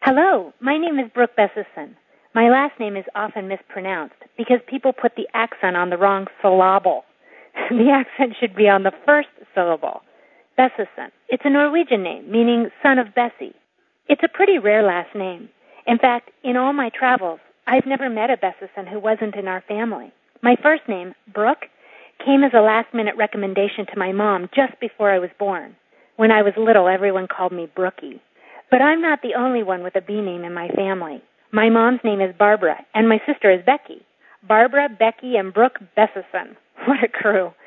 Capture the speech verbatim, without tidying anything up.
Hello, my name is Brooke Bessison. My last name is often mispronounced because people put the accent on the wrong syllable. The accent should be on the first syllable. Bessison. It's a Norwegian name, meaning son of Bessie. It's a pretty rare last name. In fact, in all my travels, I've never met a Bessison who wasn't in our family. My first name, Brooke, came as a last-minute recommendation to my mom just before I was born. When I was little, everyone called me Brookie. But I'm not the only one with a B name in my family. My mom's name is Barbara, and my sister is Becky. Barbara, Becky, and Brooke Bessison. What a crew.